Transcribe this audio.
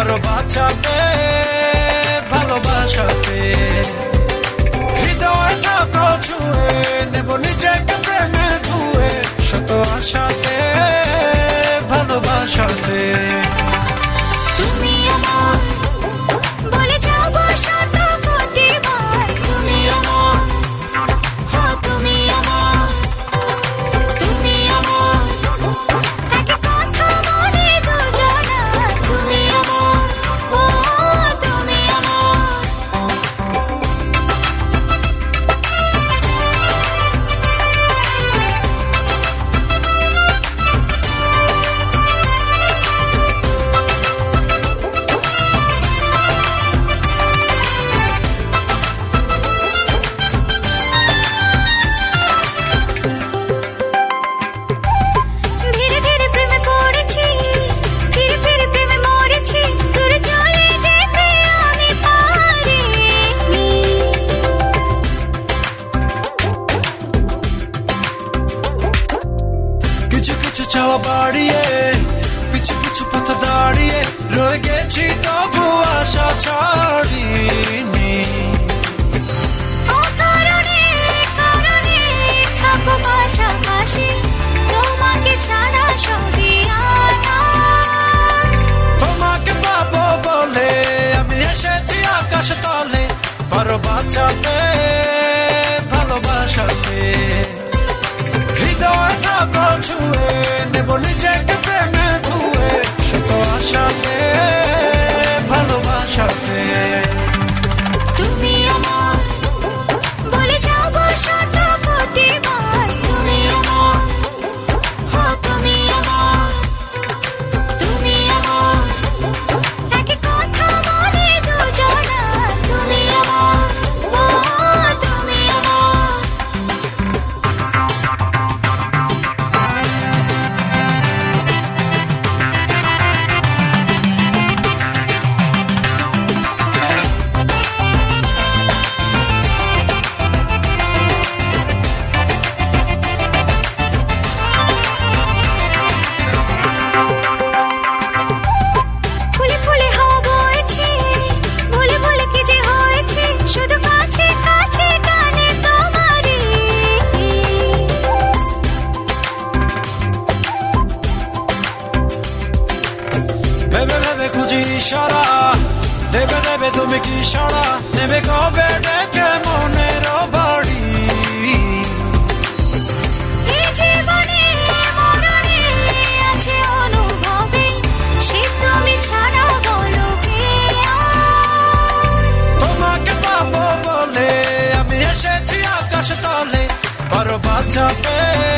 পারো বাঁচাতে ভালোবাসাতে। হৃদয় থাকো ছুঁয়ে নেব নিজেকে প্রেমে ধুয়ে, শত আশাতে ভালোবাসাতে। তুমি আমার বলে যাবো শত কোটি বার, তুমি আমার, হ্যাঁ তুমি আমার, তুমি আমার, একই কথা মনে দুজনার, তুমি আমার, ও তুমি আমার। ধীরে ধীরে প্রেমে পড়েছি, ফিরে ফিরে প্রেমে মরেছি, দূরে চলে যেতে আমি পারিনি। কিছু কিছু চাওয়া বাড়িয়ে পিছু পিছু পথ দাঁড়িয়ে রয়ে গেছি, তবু আশা ছাড়িনি। ও কারণে কারণে থাকো পাশাপাশি, তোমাকে ছাড়া সবই আলাদা। তোমাকে পাবো বলে আমি এসেছি আকাশ তলে, পারো বাঁচাতে ভালোবাসাতে। হৃদয় থাকো ছুঁয়ে নেব নিজেকে প্রেমে ধুয়ে, শত আশাতে ভালোবাসাতে। তুমি আমার বলে যাবো শত কোটি বার, তুমি আমার, হ্যাঁ তুমি আমার, তুমি আমার, একই কথা মনে দুজনার, তুমি আমার, ও তুমি আমার। ফুলে ফুলে হাওয়া বইছে, ভুলে ভুলে কি যে হয়েছে, শুধু কাছে কাছে টানে তোমারই। ভেবে ভেবে খুঁজি ইশারা, দেবে দেবে তুমি কি সারা, নেবে কবে ডেকে মনের বাড়ি। এই জীবনে মরণে আছে অনুভবে, সে তুমি ছাড়া বলো কে আর। তোমাকে পাবো বলে আমি এসেছি আকাশ তলে, পারো বাঁচাতে